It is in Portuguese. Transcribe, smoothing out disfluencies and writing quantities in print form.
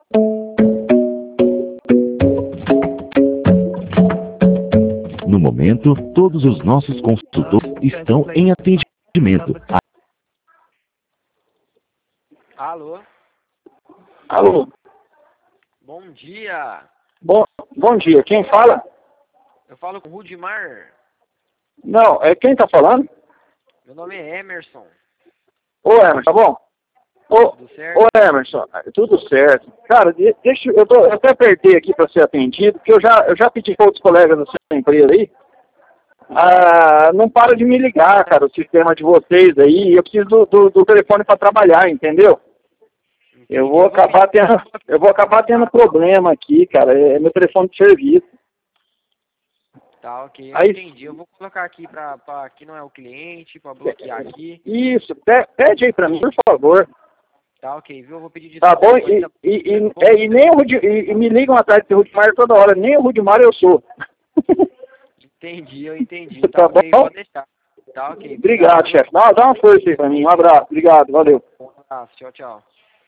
No momento, todos os nossos consultores estão em atendimento. Alô? Alô? Bom dia. Bom dia, quem fala? Eu falo com o Rudimar. Não, quem tá falando? Meu nome é Emerson. Ô Emerson, tá bom? Tudo certo? Ô Emerson, tudo certo. Cara, deixa eu até apertei aqui para ser atendido, porque eu já pedi para outros colegas da sua empresa aí. Não para de me ligar, cara, o sistema de vocês aí. Eu preciso do telefone para trabalhar, entendeu? Eu vou acabar tendo problema aqui, cara. É meu telefone de serviço. Tá, ok. Aí, entendi. Eu vou colocar aqui pra que não é o cliente, pra bloquear aqui. Isso, pede aí pra mim, por favor. Tá, ok, viu? Eu vou pedir Tá desculpa. bom? E nem e me ligam atrás de Rudimar toda hora. Nem o Rudimar eu sou. Entendi, eu entendi. Tá Tá, ok, bom? pode deixar. Tá, ok. Obrigado, chefe. Dá uma força aí pra mim. Um abraço. Obrigado, valeu. Um abraço. Tchau, tchau.